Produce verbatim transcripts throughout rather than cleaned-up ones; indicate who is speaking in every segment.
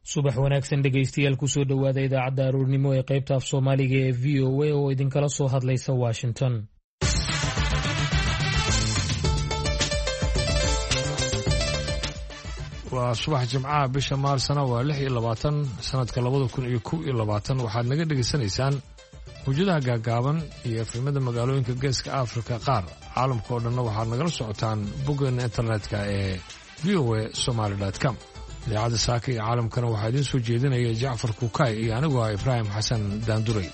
Speaker 1: subax wanaagsan dhegaystayaal kusoo dhowaada idaacadda aroornimo ee qaybta af soomaaliga ee v o a oo idinkala soo hadlaysa Washington.
Speaker 2: waa subax jimcaha bisha maarsana waa lix iyo labaatan sanadka labada kun iyo kow iyo labaatan waxaad naga dhegaysanaysaan hujadaha gaagaaban iyo efrimada magaalooyinka geeska afrika qaar caalamka oo dhanna waxaad nagala socotaan boggeena internetka ee v o a somaly dot com. idaacadda saaka iyo caalamkana waxaa idiin soo jeedinaya jacfar kukaay iyo anigu ah ibraahim xasan daanduray.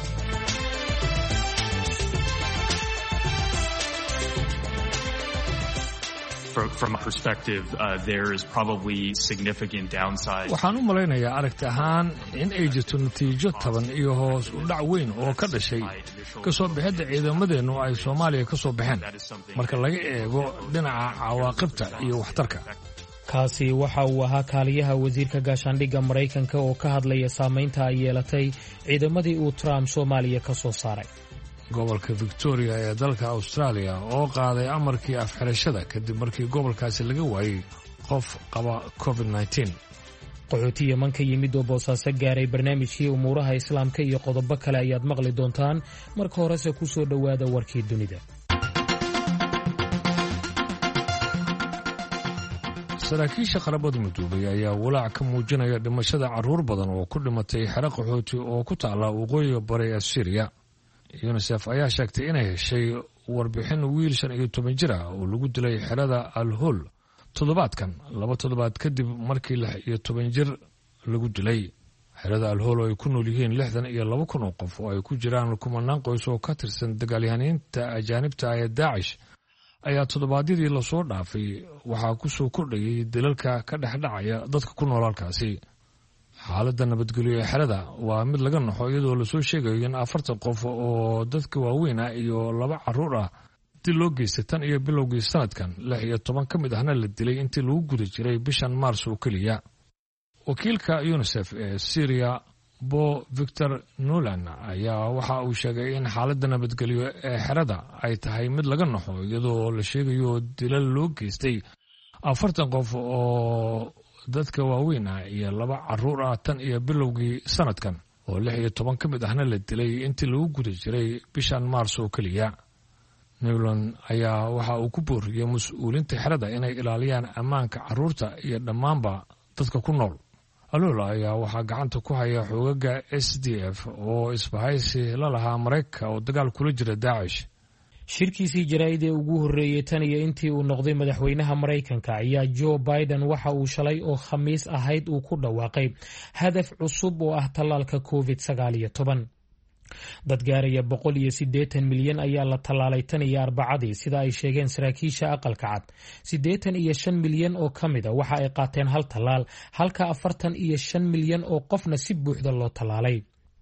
Speaker 3: From a perspective, uh, there is probably significant downside.
Speaker 2: waxaan u malaynayaa aragti ahaan in ay jirto natiijo taban iyo hoos u dhac weyn oo ka dhashay ka soo bixidda ciidamadeennu ay Soomaaliya ka soo baxeen marka laga eego dhinaca cawaaqibta iyo waxtarka.
Speaker 1: kaasi waxa uu ahaa kaaliyaha wasiirka gaashaandhigga Mareykanka oo ka hadlaya saameynta ay yeelatay ciidamadii uu Trump Soomaaliya ka soo saaray.
Speaker 2: gobolka Victoria ee dalka Australia oo qaaday amarkii afxirashada kadib markii gobolkaasi laga waayay qof qaba covid nineteen.
Speaker 1: qaxooti Yemen ka yimid oo boosaaso gaaray barnaamijkii umuuraha islaamka iyo qodobo kale ayaad maqli doontaan. marka horese ku soo dhowaada warkii dunida.
Speaker 2: saraakiisha qaramada midoobay ayaa walaac ka muujinaya dhimashada carruur badan oo ku dhimatay xero qaxooti oo ku taala waqooyiga bari ee Syria. UNICEF ayaa sheegtay inay heshay warbixin wiil shan iyo toban jir ah oo lagu dilay xerada Al-Hol toddobaadkan laba toddobaad kadib markii lix iyo toban jir lagu dilay. xerada Al-Hol oo ay ku nool yihiin lixdan iyo laba kun oo qof oo ay ku jiraan kumanaan qoys oo ka tirsan dagaalyahaniinta ajaanibta ee Daesh ayaa toddobaadyadii la soo dhaafay waxaa ku soo kordhayay dilalka ka dhex dhacaya dadka ku nool halkaasi. xaaladda nabadgelyo ee xerada waa mid laga naxo iyadoo lasoo sheegayo in afartan qof oo dadka waaweyn ah iyo laba carruur ah dil loo geystay tan iyo bilowgii sanadkan lix iyo toban ka mid ahna la dilay intii lagu guda jiray bishan maars oo keliya. wakiilka UNICEF ee Syria Bo Victor Nolan ayaa waxa uu sheegay in xaaladda nabadgelyo ee xerada ay tahay mid laga naxo iyadoo la sheegayo dilal loo geystay afartan qof oo dadka waaweyn ah iyo laba carruur ah tan iyo bilowgii sanadkan oo lix iyo toban ka mid ahna la dilay intii lagu guda jiray bishan maars oo keliya. Nolan ayaa waxa uu ku booriyay mas'uuliyiinta xerada inay ilaaliyaan ammaanka carruurta iyo dhammaanba dadka ku nool. Al-Hol ayaa waxaa gacanta ku haya xoogaga S D F oo isbahaysi la lahaa Mareykanka oo dagaal kula jira Daesh.
Speaker 1: shirkiisii jaraa'id ee ugu horreeyay tan iyo intii uu noqday madaxweynaha Mareykanka ayaa Joe Biden waxa uu shalay oo Khamiis ahayd uu ku dhawaaqay hadaf cusub oo ah tallaalka covid sagaal iyo toban. dad gaaraya boqol iyo siddeetan milyan ayaa la tallaalay tan iyo Arbacadii sida ay sheegeen saraakiisha aqalka cad. siddeetan iyo shan milyan oo ka mid a waxa ay qaateen hal tallaal halka afartan iyo shan milyan oo qofna si buuxda loo tallaalay.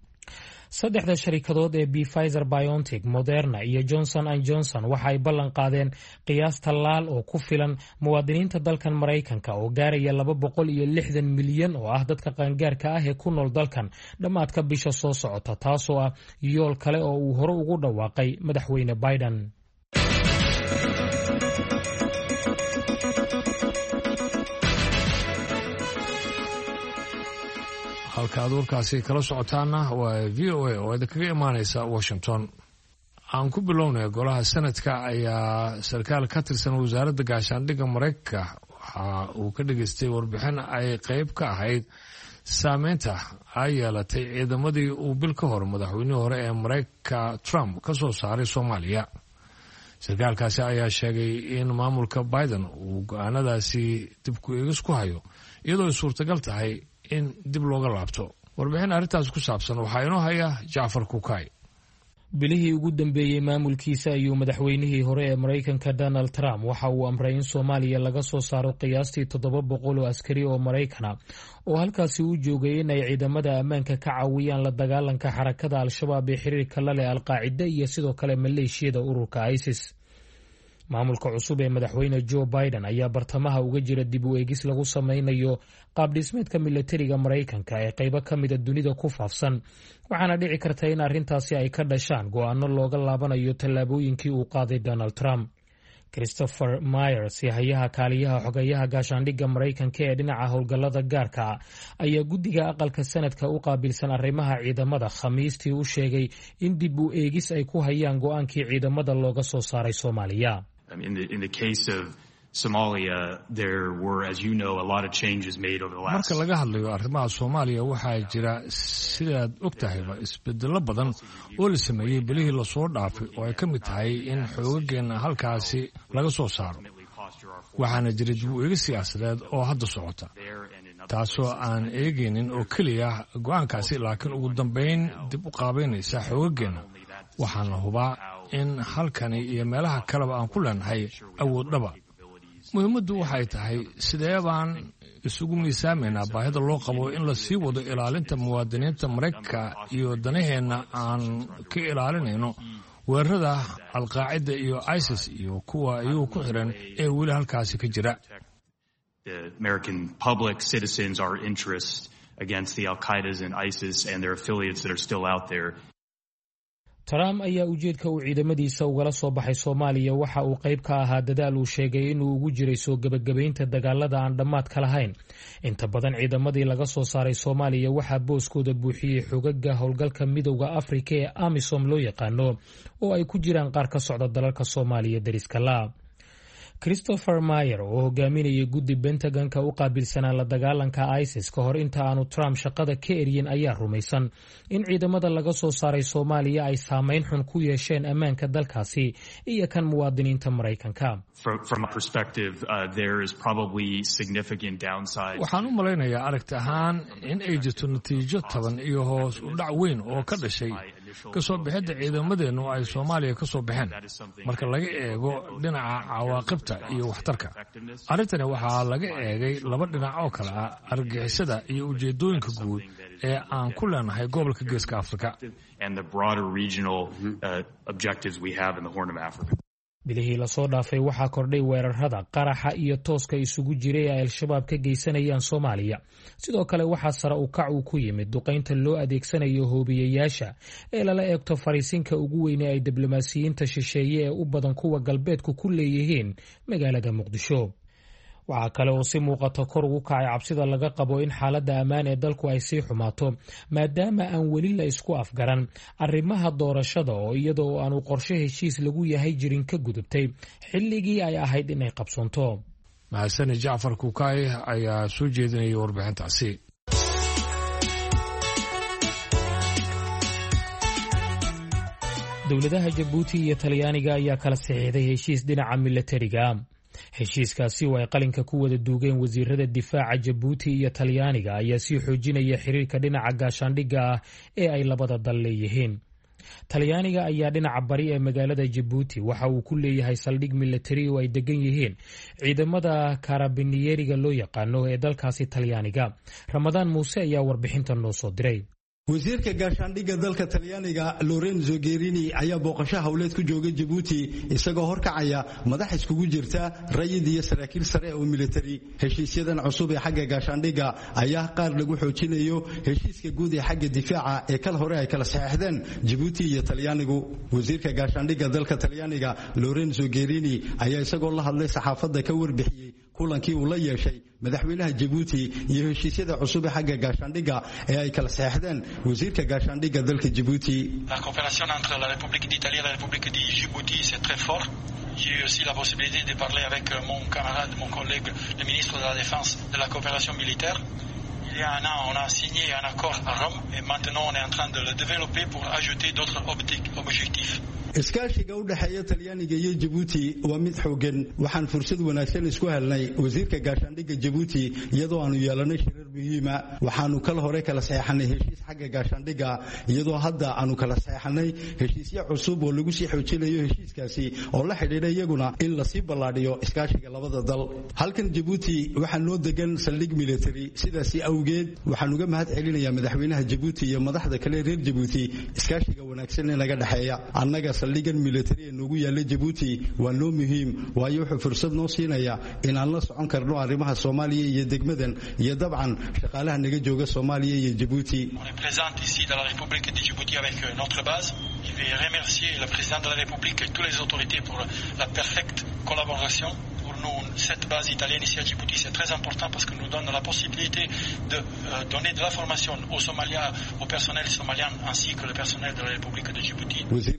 Speaker 1: saddexda sharikadood ee Pfizer BioNTech, Moderna iyo Johnson and Johnson waxa ay ballan qaadeen qiyaas tallaal oo ku filan muwaadiniinta dalkan Mareykanka oo gaaraya laba boqol iyo lixdan milyan oo ah dadka qaangaarka ah ee ku nool dalkan dhammaadka bisha soo socota, taasoo ah yool kale oo uu hore ugu dhawaaqay madaxweyne Biden.
Speaker 2: halka aad warkaasi kala socotaana waa V O A oo idinkaga imaanaysa Washington. aan ku bilownay golaha sanadka ayaa sarkaal ka tirsan wasaaradda gaashaandhigga Mareykanka waxa uu ka dhageystay warbixin ay qayb ka ahayd saameynta ay yeelatay ciidamadii uu bil ka hor madaxweynihii hore ee Mareykanka Trump ka soo saaray Soomaaliya. sarkaalkaasi ayaa sheegay in maamulka Biden uu go'aanadaasi dib ku eegis ku hayo iyadoo ay suurtagal tahay in dib looga laabto. warbixin arrintaas ku saabsan waxaa inoo haya Jacfar Kukaay.
Speaker 1: bilihii ugu dambeeyey maamulkiisa ayuu madaxweynihii hore ee Mareykanka Donald Trump waxa uu amray in Soomaaliya laga soo saaro qiyaastii toddoba boqol oo askari oo Mareykan ah oo halkaasi u joogay in ay ciidamada ammaanka ka caawiyaan la dagaalanka xarakada Al-Shabaab ee xiriirka la leh Al-Qaacida iyo sidoo kale maleeshiyada ururka ISIS. maamulka cusub ee madaxweyne Joe Biden ayaa bartamaha uga jira dib u eegis lagu sameynayo qaab dhismeedka militariga Mareykanka ee qaybo ka mid ah dunida ku faafsan, waxaana dhici karta in arrintaasi ay ka dhashaan go'aano looga laabanayo tallaabooyinkii uu qaaday Donald Trump. christopher myers hayaha kaaliyaha xogayaha gaashaandhigga maraykanka ee dhinaca howlgallada gaarka ayaa guddiga aqalka sanadka u qaabilsan arrimaha ciidamada khamiistii u sheegay in dib u eegis ay ku hayaan go'aankii ciidamada looga soo saaray Soomaaliya.
Speaker 3: Somalia, there were, as you know, a lot of changes made over the last.
Speaker 2: Marka laga hadlayo arrimaha Soomaaliya waxaa jira sidaad ogtahayba isbedelo badan oo la sameeyay bilihii la soo dhaafay oo ay ka mid tahay in xoogageena halkaasi laga soo saaro. Waxaana jira dib u eegis siyaasadeed oo hadda socota, taasoo aan eegaynin oo keliya go'aankaasi laakiin ugu dambayn dib u qaabaynaysa xoogageena. Waxaana hubaa in halkani iyo meelaha kaleba aan ku leenahay awood dhaba. muhiimaddu waxay tahay sidee baan isugu miisaamaynaa baahida loo qabo in la sii wado ilaalinta muwaadiniinta Maraykanka iyo danaheenna aan ka ilaalinayno weerarada alqaacida iyo ISIS iyo kuwa iyagu ku xiran ee weli halkaasi ka jira.
Speaker 3: The American public citizens are interest against the Al-Qaedas and ISIS and their affiliates that are still out there.
Speaker 1: Trump ayaa ujeedka uu ciidamadiisa ugala soo baxay Soomaaliya waxa uu qayb ka ahaa dadaal uu sheegay inuu ugu jiray soo gabagabaynta dagaalada aan dhammaad ka lahayn. Inta badan ciidamadii laga soo saaray Soomaaliya waxaa booskooda buuxiyey xogaga howlgalka midowga Afrika ee AMISOM loo yaqaano oo ay ku jiraan qaar ka socda dalalka Soomaaliya dariska la. Christopher Meyer oo hogaaminaya guddi Pentagonka u qaabilsanaa la dagaalanka ISIS ka hor inta aanu Trump shaqada ka eryin ayaa rumaysan in ciidamada laga soo saaray Soomaaliya ay saameyn xun ku yeesheen ammaanka dalkaasi iyo kan muwaadiniinta Maraykanka.
Speaker 3: From a perspective, uh, there is probably significant downside.
Speaker 2: Waxaan u malaynayaa aragti ahaan in ay jirto natiijo taban iyo hoos u dhac weyn oo ka dhashay ka soo bixidda ciidamadeenu ay Soomaaliya ka soo baxeen marka laga eego dhinaca cawaaqibta iyo waxtarka. Arrintani waxaa laga eegay laba dhinac oo kala ah argagixisada iyo ujeedooyinka guud ee aan ku leenahay gobolka Geeska Afrika
Speaker 3: and the broader regional uh, objectives we have in the Horn of Africa.
Speaker 1: bilihii la soo dhaafay waxaa kordhay weerarada qaraxa iyo tooska isugu jiray ay al-shabaab ka geysanayaan Soomaaliya. Sidoo kale waxaa sare u kac uu ku yimid duqeynta loo adeegsanayo hoobiyeyaasha ee lala eegto fariisinka ugu weyn ee ay diblomaasiyiinta shisheeye ee u badan kuwa galbeedku ku leeyihiin magaalada Muqdisho. waxaa kale oo si muuqata kor ugu kacay cabsida laga qabo in xaaladda ammaan ee dalku ay sii xumaato maadaama aan weli la isku afgaran arrimaha doorashada oo iyadoo aanu qorshe heshiis lagu yahay jirin ka gudubtay xilligii ay ahayd inay qabsoonto.
Speaker 2: mahadsanid Jacfar Kukaay ayaa soo jeedinayay warbixintaasi.
Speaker 1: dowladaha Jabuuti iyo Talyaaniga ayaa kala saxiixday heshiis dhinaca militariga. heshiiskaasi oo ay qalinka ku wada duugeen wasiirada difaaca Jabuuti iyo Talyaaniga ayaa sii xoojinaya xiriirka dhinaca gaashaandhigga ah ee ay labada dal leeyihiin. Talyaaniga ayaa dhinaca bari ee magaalada Jabuuti waxa uu ku leeyahay saldhig militari oo ay degan yihiin ciidamada Carabinieriga loo yaqaano ee dalkaasi Talyaaniga. Ramadaan Muuse ayaa warbixintan noo soo diray.
Speaker 4: wasiirka gaashaandhigga dalka Talyaaniga Lorenzo Gerini ayaa booqasho hawleed ku jooga Djibouti isagoo horkacaya madax iskugu jirta rayid iyo saraakiil sare oo military. heshiisyadan cusub ee xagga gaashaandhigga ayaa qaar lagu xoojinayo heshiiska guud ee xagga difaaca ee kala hore ay kala saxeexdeen Djibouti iyo Talyaanigu. wasiirka gaashaandhigga dalka Talyaaniga Lorenzo Gerini ayaa isagoo la hadlay saxaafadda ka warbixiyay kulankii uu la yeeshay madaxweynaha Djibouti iyo heshiisyada cusub ee xagga gaashaandhigga ee ay kala saxeexdeen wasiirka gaashaandhigga dalka Djibouti.
Speaker 5: La coopération entre la République d'Italie et la République de Djibouti c'est très fort. J'ai eu aussi la possibilité de parler avec mon camarade, mon collègue, le ministre de la Défense de la coopération militaire. Il y a un an, on a signé un accord à Rome et maintenant on est en train de le développer pour ajouter d'autres objectifs.
Speaker 4: iskaashiga u dhaxeeya Talyaaniga iyo Djibouti waa mid xoogan. waxaan fursad wanaagsan isku helnay wasiirka gaashaandhigga Djibouti iyadoo aanu yeelanay shirar muhiim ah. waxaanu kala hore kala saxeexnay heshiis xagga gaashaandhigga iyadoo hadda aanu kala saxeexnay heshiisyo cusub oo lagu sii xoojinayo heshiiskaasi oo la xidhiidha iyaguna in la sii ballaadhiyo iskaashiga labada dal. halkan Djibouti waxaa noo degan saldhig military. sidaasi awgeed waxaan uga mahad celinayaa madaxweynaha Djibouti iyo madaxda kale reer Djibouti iskaashiga wanaagsan ee naga dhaxeeya. annaga saldhigan military ee noogu yaala Djibouti waa noo muhiim waayo wuxuu fursad noo siinaya in aan la socon karno arrimaha Soomaaliya iyo degmadan iyo dabcan shaqaalaha naga jooga Soomaaliya iyo Djibouti.
Speaker 5: On est présent ici dans la République de Djibouti avec notre base Je vais remercier le président de la République et toutes les autorités pour la parfaite collaboration. Pour nous, cette base italienne ici à Djibouti, c'est très important parce que nous donne la possibilité de euh, donner de la formation aux Somaliens, au personnel somalien ainsi que le personnel de la République de Djibouti.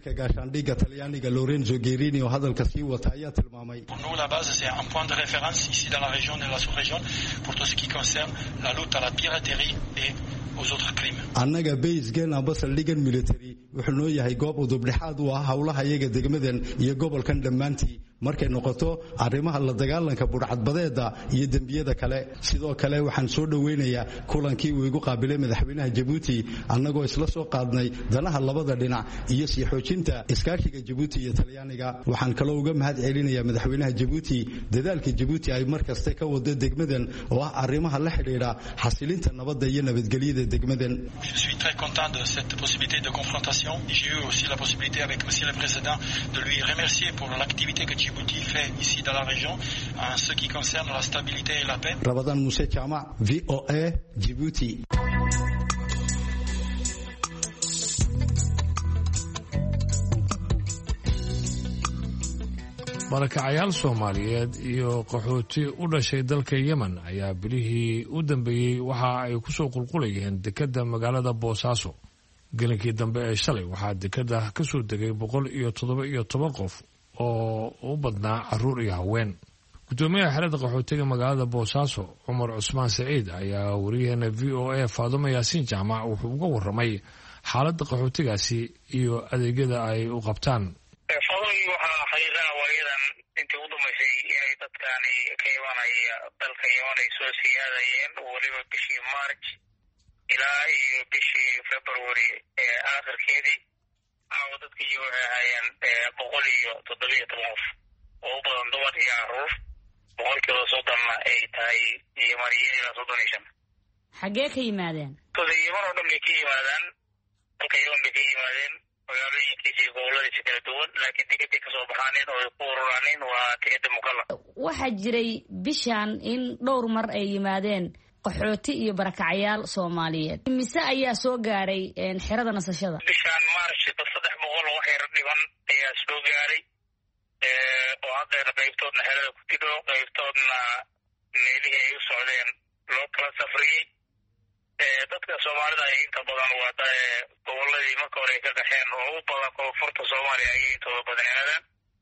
Speaker 5: Pour nous, la base, c'est un point de référence ici dans la région et la sous-région pour tout ce qui concerne la lutte à la piraterie et aux autres crimes.
Speaker 4: annaga baysgen amba saldhigan military wuxuu noo yahay goob udubdhexaad u ah howlaha iyaga degmadan iyo gobolkan dhammaantii markay noqoto arrimaha la dagaalanka burcadbadeeda iyo dembiyada kale sidoo kale waxaan soo dhaweynayaa kulankii uu igu qaabilay madaxweynaha Djibouti annagoo isla soo qaadnay danaha labada dhinac iyo sii xoojinta iskaashiga Djibouti iyo Talyaaniga waxaan kaloo uga mahad celinayaa madaxweynaha Djibouti dadaalka Djibouti ay markasta ka wado degmadan oo ah arrimaha la xiriira xasilinta nabadda iyo nabadgelyada degmadan.
Speaker 5: Je suis très content de cette possibilité de confrontation. J'ai eu aussi la possibilité avec monsieur le président de lui remercier pour l'activité que Djibouti fait ici dans la région en ce qui concerne la stabilité et la paix.
Speaker 4: Ramadan Moussa Chama, V O A, Djibouti.
Speaker 2: marakacayaal Soomaaliyeed iyo qaxooti u dhashay dalka Yemen ayaa bilihii u dambeeyay waxa ay ku soo qulqulayeen dekedda magaalada Boosaaso. Gelinkii dambe ee shalay waxaa dekedda ka soo degay boqol iyo toddoba iyo toban qof oo u badnaa caruur iyo haween. Gudoomiyaha xerada qaxootiga magaalada Boosaaso Cumar Cusmaan Saciid ayaa wariyaheena V O A Faadumo Yaasiin Jaamac wuxuu uga warramay xaaladda qaxootigaasi iyo adeegyada ay u qabtaan.
Speaker 6: intii u dhumaysay inay dadkaani ka imanaya dalka Yemen ay soo siyaadayeen waliba bishii March ilaa iyo bishii February ee aakhirkeedii aa dadkii waxay ahaayeen boqol iyo toddoba iyo toban qof oo badan dumar iyo caruur boqolkiiba soddonna ay tahay Yemeniyiin ilaa soddon iyo shan.
Speaker 7: xaggee ka yimaadeen?
Speaker 6: Yemen oo dhan bay ka yimaadaan dalka Yemen bay ka yimaadeen magaalooyinkiisii goboladiisa kala duwan laakiin dekedda ka soo baxaaneen oo ay ku ururaaneen waa dekedda Mukalla.
Speaker 7: waxaa jiray bishan in dhowr mar ay yimaadeen qaxooti iyo barakacayaal Soomaaliyeed. mise ayaa soo gaaray xerada nasashada?
Speaker 6: bishan March saddex boqol oo xeer dhiban ayaa soo gaaray oo hadda qaybtoodna xerada ku tidho qaybtoodna meelihii ay u socdeen loo kala safriyey. dadka Soomaalida ay inta badan waa goboladii marka hore ka qaxeen oo u badan koonfurta Soomaaliya ayay intooda badan aadaan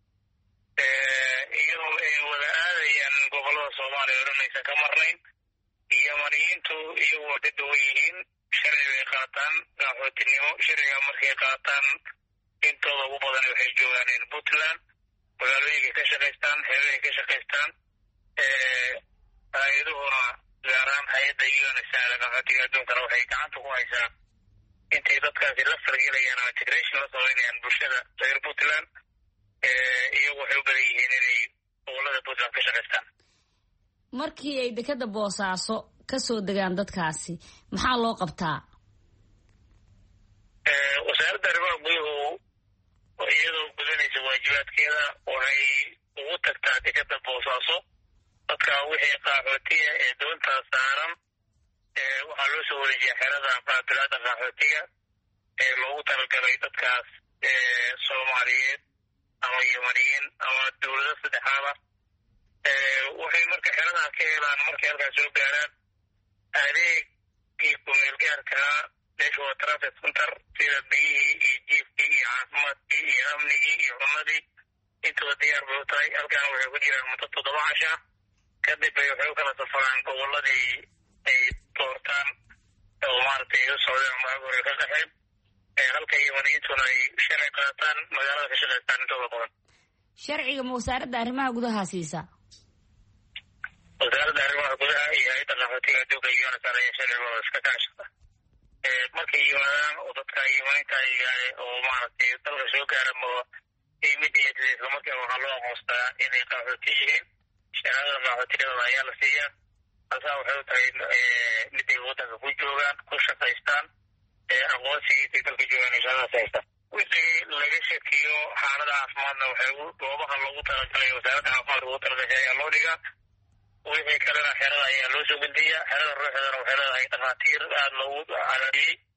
Speaker 6: iyadoo ay wada aadayaan gobolada Soomaaliya oo dhan aysan ka marnayn. Yemeniyiintu iyagu waa ka duwan yihiin sharci bay qaataan qaxootinimo sharciga markay qaataan intooda ugu badan waxay joogaan Puntland magaalooyinka ka shaqaystaan xeebaha ka shaqaystaan hay-aduhuna gaar ahaan hay-adda U N H C R qaxootiga adduunkana waxay gacanta ku haysaa intay dadkaasi la falgelayaan ama integration la samaynayaan bulshada reer Puntland iyagu waxay u badan yihiin inay gobolada Puntland ka shaqaystaan.
Speaker 7: markii ay dekedda Boosaaso ka soo degaan dadkaasi maxaa loo qabtaa?
Speaker 6: wasaaradda arrimaha guduhu iyadoo gudanaysa waajibaadkeeda waxay ugu tagtaa dekedda Boosaaso dadka wixii qaxootiga ee doonta saaran waxaa loo soo wareejiyaa xerada qaabilaadda qaxootiga ee loogu talagalay dadkaas Soomaaliyeed ama Yemeniyiin ama dowlado saddexaad ah. waxay marka xeradaha ka helaan markay halkaas soo gaaraan adeegii kumeel gaarkaa meesha waa transit center sida biyihii iyo jiifkii iyo caafimaadkii iyo amnigii iyo cunadii intooda diyaar bay u tahay. halkaana waxay ku jiraan muddo toddoba casha kadib bay waxay u kala safaraan goboladii ay doortaan oo maaragtay u socdeen maaga hore ka qaxeen halka Yemeniyiintuna ay sharci qaataan magaalada ka shaqaystaan intooda badan.
Speaker 7: sharciga ma wasaaradda arrimaha gudaha siisa?
Speaker 6: wasaaradda arrimaha gudaha iyo hay-adda qaxootiga adduunka U N H C R ayaa sharcigooda iska kaashada markay yimaadaan oo dadka Yemeniyiinta ay oo maaragtay dalka soo gaara ma immediately isla markiiba waxaa loo aqoonstaa inay qaxooti yihiin shahaadada qaxootinimada ayaa la siiyaa. halkaa waxay u tahay miday waddanka ku joogaan ku shaqaystaan aqoonsigiisay dalka joogaan shahaadadaas haystaan. wixii laga shakiyo xaalada caafimaadna waxay goobaha loogu talagalay wasaaradda caafimaadka ugu talagashay ayaa loo dhigaa. wixii kalena xerada ayaa loo soo gudbiyaa. xerada ruuxeedana waxay leedahay dhakhaatiir aada loogu calaamiyey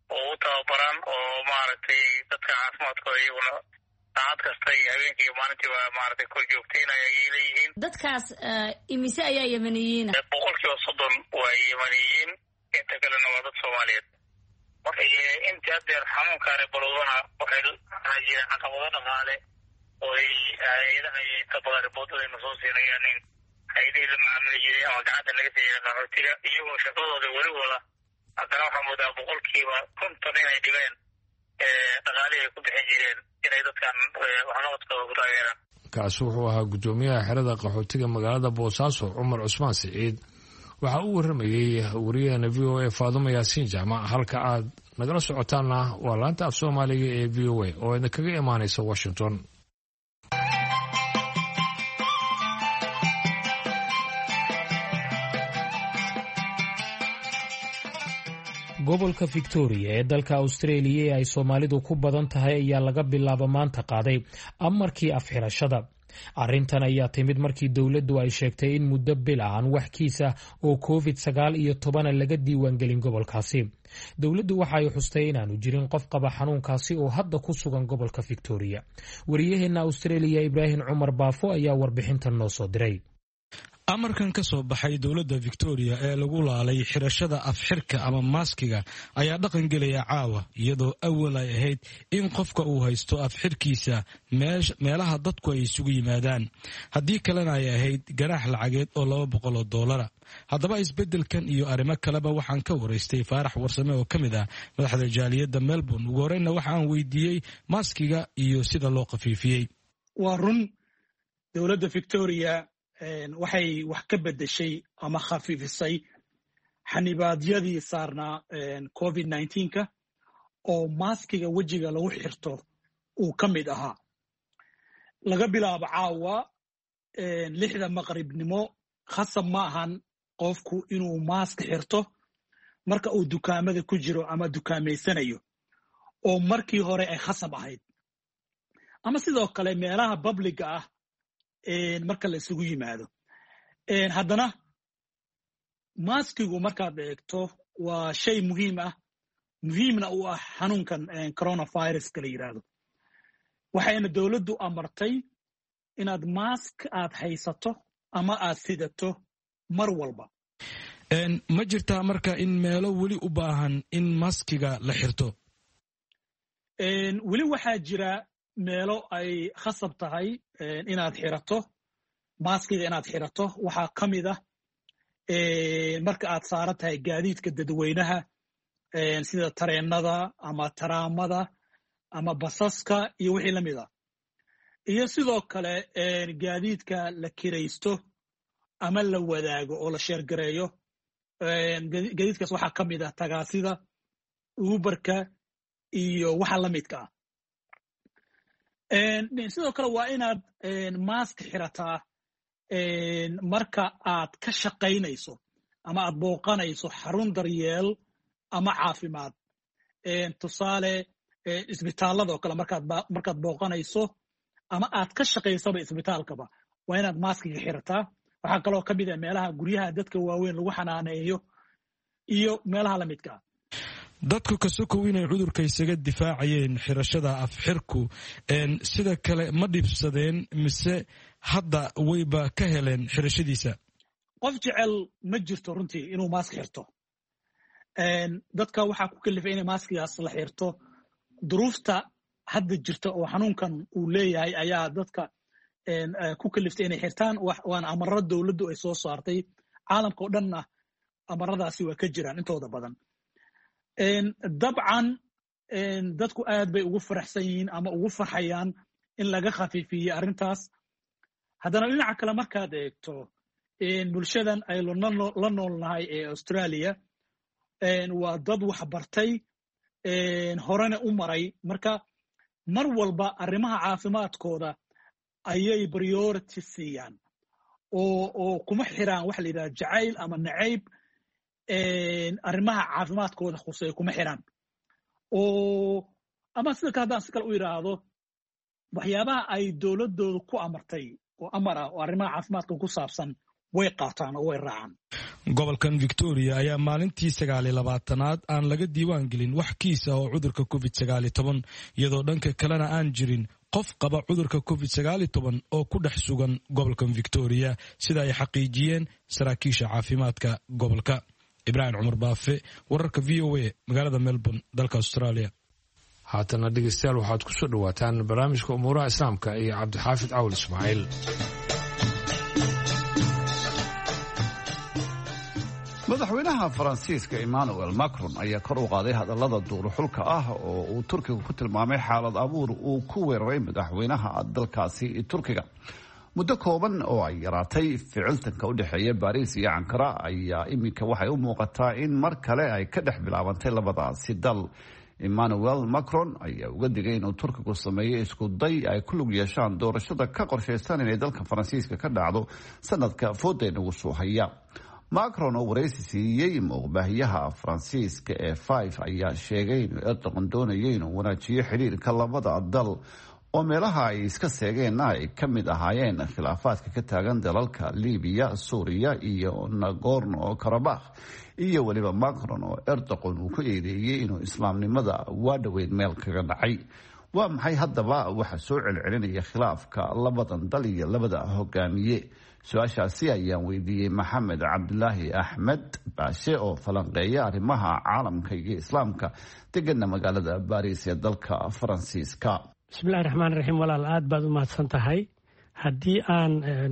Speaker 6: oo u tababaran oo maaragtay dadka caafimaadkooda iyaguna saacad kasta iyo habeenkii iyo maalintiiba maaragtay kor joogteynaya ayay leeyihiin.
Speaker 7: dadkaas imise ayaa yemaniyiin?
Speaker 6: boqolkiiba soddon waa yemaniyiin, inta kalena waa dad Soomaaliyeed. marka intii haddeer xanuunkaane balowdana waxay jiraan caqabado dhaqaale oo ay hay-adaha iyo inta badan riboodadayna soo siinayaan in hay-adihii la macaamili jiray ama gacanta laga siiyay qaxootiga iyagoo shaqadooda weli wada, haddana waxaa moodaa boqolkiiba konton inay dhibeen dhaqaalihii ay ku bixin jireen inay dadkan waxqabadkooda ku taageeraan.
Speaker 2: kaasi wuxuu ahaa guddoomiyaha xerada qaxootiga magaalada boosaaso cumar cusmaan siciid. waxaa u warramayey wariyaheena v o a faadumo yaasiin jaamac. halka aad nagala socotaanna waa laanta af soomaaliga ee v o a oo idin kaga imaanaysa washington.
Speaker 1: gobolka victoria ee dalka australia ee ay soomaalidu ku badan tahay ayaa laga bilaabo maanta qaaday amarkii afxirashada. arrintan ayaa timid markii dowladdu ay sheegtay in muddo bil ah aan wax kiisa oo covid sagaal iyo tobana laga diiwaangelin gobolkaasi. dowladdu waxa ay xustay inaanu jirin qof qaba xanuunkaasi oo hadda ku sugan gobolka victoria. wariyaheenna australia ibraahim cumar baafo ayaa warbixintan noo soo diray.
Speaker 8: amarkan ka soo baxay dowladda victoria ee lagu laalay xirashada afxirka ama maaskiga ayaa dhaqan gelaya caawa, iyadoo awal ay ahayd in qofka uu haysto afxirkiisa meelaha dadku ay isugu yimaadaan, haddii kalena ay ahayd ganaax lacageed oo laba boqol oo doolara. haddaba isbeddelkan iyo arrimo kaleba waxaan ka waraystay faarax warsame oo ka mid ah madaxda jaaliyadda melbourne. ugu horreynna waxaan weydiiyey maaskiga iyo sida loo khafiifiyey.
Speaker 9: waa run dowladda victoria waxay wax ka beddeshay ama khafiifisay xanibaadyadii saarnaa covid nineteenka oo maaskiga wejiga lagu xirto uu ka mid ahaa. laga bilaabo caawa lixda maqribnimo khasab ma ahan qofku inuu maask xirto marka uu dukaamada ku jiro ama dukaameysanayo, oo markii hore ay khasab ahayd, ama sidoo kale meelaha babliga ah marka la isugu yimaado. haddana maaskigu markaad eegto waa shay muhiim ah muhiimna u ah xanuunkan coronaviruska la yidhaahdo. waxayna dowladdu amartay inaad maask aad haysato ama aad sidato mar walba.
Speaker 8: ma jirtaa marka in meelo weli u baahan in maaskiga la xirto?
Speaker 9: weli waxaa jira meelo ay khasab tahay inaad xirato maaskiga inaad xirato. waxaa ka mid ah marka aad saaran tahay gaadiidka dadweynaha sida tareenada ama taraamada ama basaska iyo wixii la mid ah, iyo sidoo kale gaadiidka la kiraysto ama la wadaago oo la sheergareeyo. gaadiidkaas waxaa ka mid ah tagaasida, uberka iyo waxa la midka ah. sidoo kale waa inaad maask xirataa marka aad ka shaqaynayso ama aad booqanayso xarun daryeel ama caafimaad. tusaale isbitaalada oo kale markaad booqanayso ama aad ka shaqaysaba isbitaalkaba waa inaad maaskiga xirataa. waxaa kaloo ka mid ah meelaha guryaha dadka waaweyn lagu xanaaneeyo iyo meelaha la midka ah.
Speaker 8: dadku ka sokow inay cudurka isaga difaacayeen xirashada afxirku sida kale ma dhibsadeen mise hadda wayba ka heleen xirashadiisa?
Speaker 9: qof jecel ma jirto runtii inuu maask xirto. dadka waxaa ku kalifay inay maaskigaas la xirto duruufta hadda jirta oo xanuunkan uu leeyahay ayaa dadka ku kaliftay inay xirtaan. waana amarro dowladdu ay soo saartay. caalamka oo dhanna amaradaasi waa ka jiraan intooda badan. dabcan dadku aad bay ugu faraxsan yihiin ama ugu farxayaan in laga khafiifiyey arrintaas. haddana dhinaca kale markaad eegto bulshadan ay la noolnahay ee australia waa dad wax bartay horena u maray, marka mar walba arrimaha caafimaadkooda ayay priority siiyaan oo kuma xiraan waxa la yidhaha jacayl ama nacayb. arrimaha caafimaadkooda khuseeya kuma xiraan. oo ama sida ka haddaan si kale u yidhaahdo waxyaabaha ay dowladdooda ku amartay oo amar ah oo arrimaha caafimaadka ku saabsan way qaataan oo way raacaan.
Speaker 8: gobolkan Victoria ayaa maalintii sagaal iyo labaatanaad aan laga diiwaan gelin wax kiis ah oo cudurka covid sagaal iyo toban iyadoo dhanka kalena aan jirin qof qaba cudurka covid sagaal iyo toban oo ku dhex sugan gobolkan Victoria sida ay xaqiijiyeen saraakiisha caafimaadka gobolka. Ibrahim Umar Baafe, wararka V O A, magaalada Melbourne, dalka Australia.
Speaker 2: haatana dhegeystayaal waxaad ku soo dhawaataan barnaamijka umuuraha islaamka iyo cabdixaafid cawl ismaaciil.
Speaker 10: madaxweynaha faransiiska Emmanuel Macron ayaa kor u qaaday hadallada duurxulka ah oo uu Turkiga ku tilmaamay xaalad abuur uu ku weeraray madaxweynaha dalkaasi Turkiga. muddo kooban oo ay yaraatay ficiltanka u dhexeeya Paris iyo Ankara ayaa iminka waxay u muuqataa in mar kale ay ka dhex bilaabantay labadaasi dal. Emmanuel Macron ayaa uga digay inuu Turkigu sameeyo isku day ay ku lug yeeshaan doorashada ka qorshaysan inay dalka Faransiiska ka dhacdo sanadka foodeena ugu soo haya. Macron oo wareysi siiyey muuqbaahiyaha Faransiiska ee five ayaa sheegay inuu Erdogan doonayay inuu wanaajiyo xiriirka labada dal oo meelaha ay iska seegeen ay ka mid ahaayeen khilaafaadka ka taagan dalalka Liibiya, Suuriya iyo Nagorno-Karabakh iyo waliba Macron oo Erdogan uu ku eedeeyay inuu islaamnimada waa dhaweyd meel kaga dhacay. waa maxay haddaba waxa soo celcelinaya khilaafka labadan dal iyo labada hogaamiye? su-aashaasi ayaan weydiiyey Maxamed Cabdulaahi Axmed Baashe oo falanqeeya arrimaha caalamka iyo islaamka degana magaalada Paris ee dalka Faransiiska.
Speaker 11: bismillahi raxmaani raxiim. walaal aad baad u mahadsan tahay. haddii aan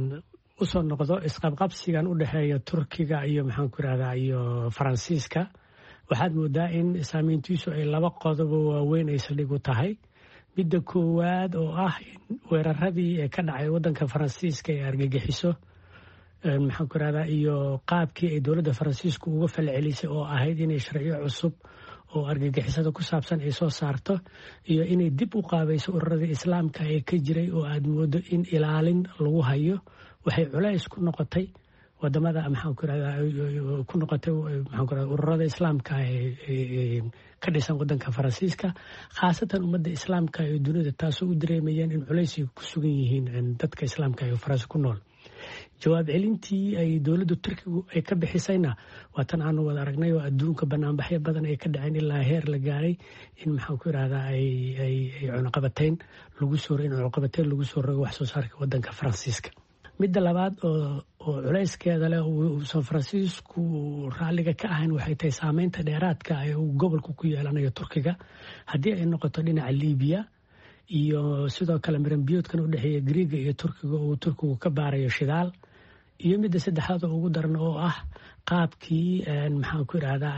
Speaker 11: u soo noqdo isqabqabsigan u dhexeeya Turkiga iyo maxaan ku rahdaa iyo Faransiiska, waxaad moodaa in saamayntiisu ay laba qodob oo waaweyn ay saldhig u tahay. midda koowaad oo ah weeraradii ee ka dhacay wadanka Faransiiska ee argagixiso maxaan ku rahdaa iyo qaabkii ay dowladda Faransiisku uga falcelisay oo ahayd inay sharciyo cusub oo argagixisada ku saabsan ay soo saarto iyo inay dib u qaabayso ururadii islaamka ee ka jiray oo aad moodo in ilaalin lagu hayo, waxay culays ku noqotay wadamada maxaan ku rahdaa ku noqotay maxaan ku rahdaa ururada islaamka ee ka dhisan wadanka Faransiiska, khaasatan ummadda islaamka ee dunida, taasoo u dareemayaan in culays ku sugan yihiin dadka islaamka ee Faransiiska ku nool. jawaab celintii ay dowladda Turkiga ay ka bixisayna waa tan aan wada aragnay oo adduunka banaanbaxyo badan ay ka dhaceen ilaa heer la gaaray in maxaan ku rahdaa ay ay cunaqabateyn lagu soo in cunaqabateyn lagu soo rogo wax soo saarka wadanka Faransiiska. midda labaad oo oo culayskeeda leh uu San Francisco raaliga ka ahayn waxay tahay saameynta dheeraadka ay uu gobolku ku yeelanayo Turkiga haddii ay noqoto dhinaca Liibiya iyo sidoo kale maranbiyoodkan u dhexeeya Greega iyo Turkiga oo Turkigu ka baarayo shidaal, iyo midda saddexaad oo ugu daran oo ah qaabkii maxaan ku rahdaa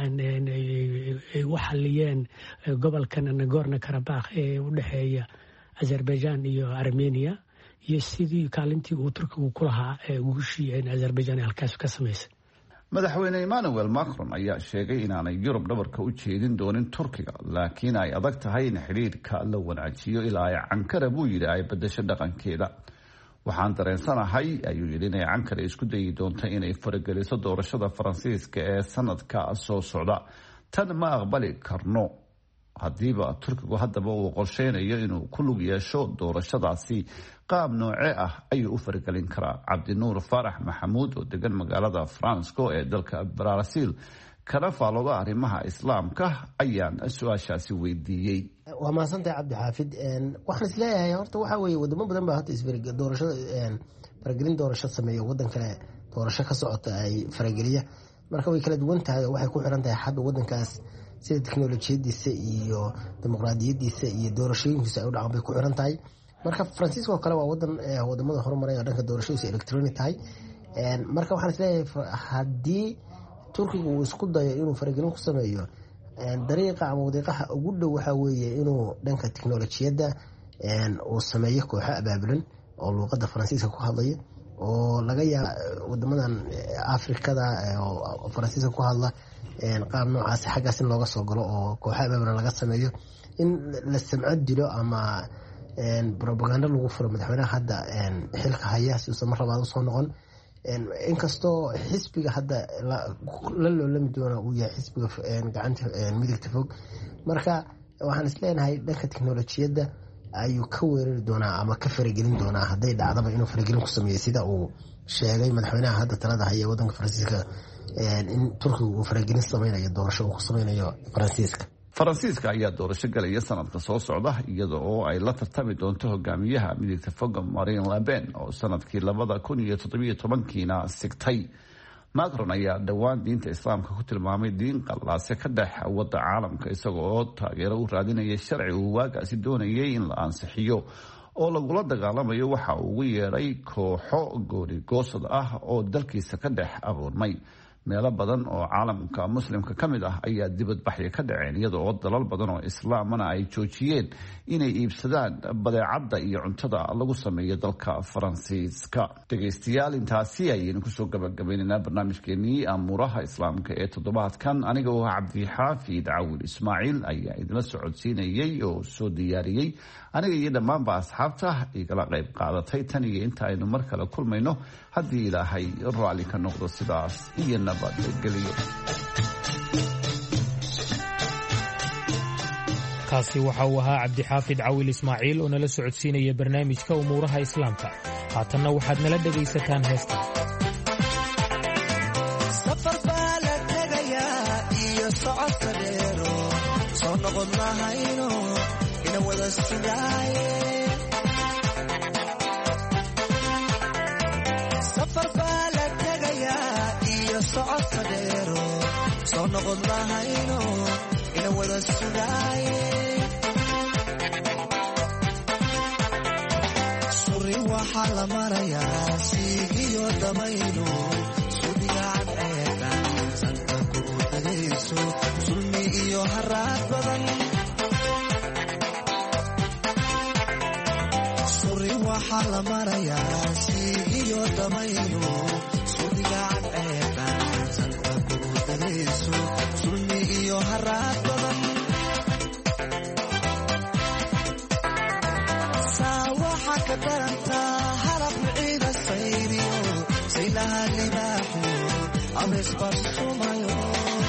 Speaker 11: ay u xaliyeen gobolkan Nagorno-Karabakh ee u dhexeeya Azerbaijan iyo Armenia iyo sidii kaalintii uu Turkigu ku lahaa ee guushii ay Azerbaijan halkaas ka samaysay.
Speaker 10: madaxweyne Emmanuel Macron ayaa sheegay inaanay Yurub dhabarka u jeedin doonin Turkiga, laakiin ay adag tahay in xiriirka la wanaajiyo ilaa ay Ankara buu yidhi ay bedesho dhaqankeeda. waxaan dareensanahay ayuu yidhi inay Ankara isku dayi doonto inay farageliso doorashada Faransiiska ee sanadka soo socda. tan ma aqbali karno. haddiiba Turkigu haddaba uu qorsheynayo inuu ku lug yeesho doorashadaasi, qaab nooce ah ayuu u faragelin karaa? Cabdinuur Farax Maxamuud oo degan magaalada Francisco ee dalka Brazil kana faalooda arrimaha islaamka ayaan su-aashaasi weydiiyey.
Speaker 12: waa mahadsantahay Cabdixaafid. waxaan isleeyahay horta waxaa weeye wadamo badan baa hata doorashada faragelin doorasho sameeya, wadan kale doorasho ka socota ay farageliya, marka way kala duwan tahay oo waxay ku xiran tahay xadda wadankaas sida teknolojiyadiisa iyo dimuqraadiyadiisa iyo doorashooyinkiisa ay u dhacaan bay ku xiran tahay. marka Faransiiska oo kale waa wadan wadamada horumaray oo dhanka doorashadiisa electronic tahay. marka waxaan isleeyahay haddii Turkiga uu isku dayo inuu faragelin ku sameeyo, dariiqa ama wadiiqaha ugu dhow waxaa weeye inuu dhanka teknolojiyadda uu sameeyo kooxo abaabulan oo luuqadda Faransiiska ku hadlaya oo laga yaaba wadamadan Afrikada oo Faransiiska ku hadla qaab noocaas xaggaas in looga soo galo oo kooxo abaabulan laga sameeyo in la samco dilo ama propaganda lagu furo madaxweynaha hadda xilka haya si uu mar labaad u soo noqon. inkastoo xisbiga hadda la loolami doona uu yahay xisbiga gacanta midigta fog. marka waxaan isleenahay dhanka teknolojiyadda ayuu ka weerari doonaa ama ka faragelin doonaa hadday dhacdaba inuu faragelin ku sameeyo sida uu sheegay madaxweynaha hadda talada haya wadanka faransiiska in turkiga uu faragelin sameynayo doorasho uu ku sameynayo faransiiska
Speaker 10: faransiiska ayaa doorasho galaya sanadka soo socda iyada oo ay la tartami doonto hogaamiyaha midigta foga Marine Le Pen oo sanadkii labada kun iyo toddobiyo tobankiina sigtay. Macron ayaa dhowaan diinta islaamka ku tilmaamay diin qallaase ka dhex wadda caalamka isagoo taageero u raadinaya sharci uu waagaasi doonayay in la ansixiyo oo lagula dagaalamayo waxa uu ugu yeeray kooxo goonigoosad ah oo dalkiisa ka dhex abuurmay. meelo badan oo caalamka muslimka ka mid ah ayaa dibadbaxyo ka dhaceen iyada oo dalal badan oo islaamana ay joojiyeen inay iibsadaan badeecada iyo cuntada lagu sameeyo dalka Faransiiska. Dhageystayaal, intaasi ayaynu kusoo gabagabaynaynaa barnaamijkeenii amuuraha islaamka ee toddobaadkan. aniga oo Cabdixaafid Cawil Ismaaciil ayaa idinla socodsiinayay oo soo diyaariyey, aniga iyo dhammaanba asxaabta igala qayb qaadatay. tan iyo inta aynu mar kale kulmayno, haddii ilaahay raalli ka noqdo, sidaas iyo nabadgelyo.
Speaker 1: kaasi waxa uu ahaa Cabdixaafid Cawil Ismaaciil oo nala socodsiinaya barnaamijka umuuraha islaamka. haatanna waxaad nala dhegaysataan heesta
Speaker 13: safar baa la tegayaa iyo socodka dheero soo noqon lahayno ina wada sugaaye. safar baa la tegayaa iyo socodka dheero soo noqon lahayno ina wada sugaaye. suri waxaa la marayaa siigiyo dabaylo sudigaan ceeda sanka kugu dagayso sulmi iyo haraad badan. suri waxaa la marayaa siigiyo dabaylo sudigaan ceeda sanka kugu dagayso sulmi iyo haraad badan. saa waxaa ka darantaa halab ciida sayriyo saylaha libaaxo abesbarsumayo.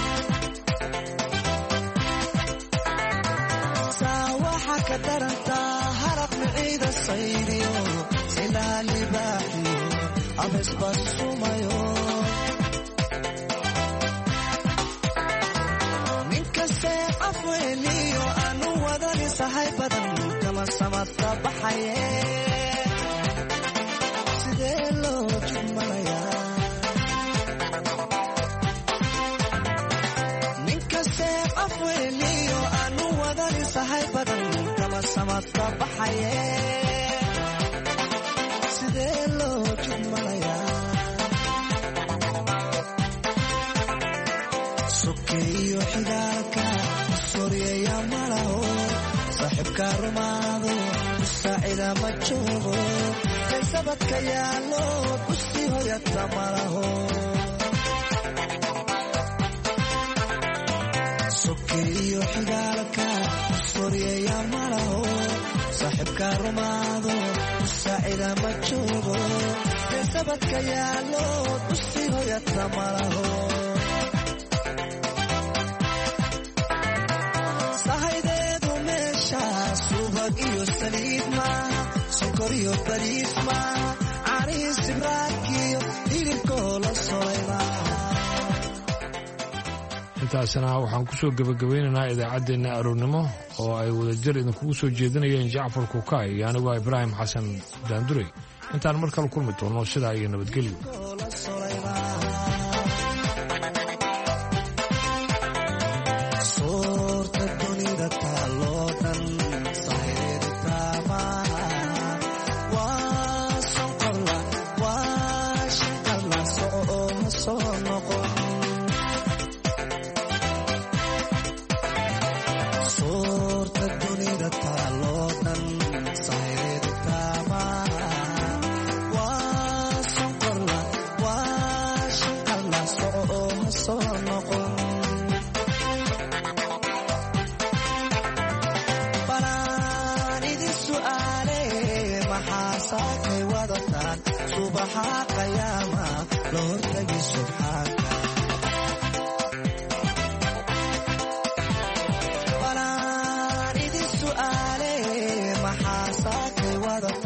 Speaker 13: saa waxaa ka darantaa halab ciida sayriyo saylaha libaaxo abesbarsumayo. ninkastee afweeliyo aanu wadani sahay badan kama samadka baxaye. sidee loo jugmanayaa ninkastee afweeliyo aanu wadani sahay badan kama samadka baxaye. sidee loo jugmanayaa sokeeyo xigaalka soryeeya malaho saaxiibka rumaado musaacida ma joogo kaysabadka yaalo kusii hoyata malaho. sokeeyo xigaalka soryeeya malaho saaxiibka rumaado musaacida ma joogo kaysabadka yaalo kusii hoyata malaho. sahaydeedu meesha subag iyo saliid maaha sokor iyo bariis maaha caanihi sibraadkiyo hilibkoo la solay maaha.
Speaker 2: intaasna waxaan kusoo gebagabaynaynaa idaacaddeenna aroornimo oo ay wadajir idinkugu soo jeedinayeen Jacfar Kukaay iyo anigoo Ibraahim Xasan Daanduray. intaan mar kale kulmi doono sidaa iyo nabadgelyo.
Speaker 13: saakay wadataan subaxa qiyaama la hortagi subxaanka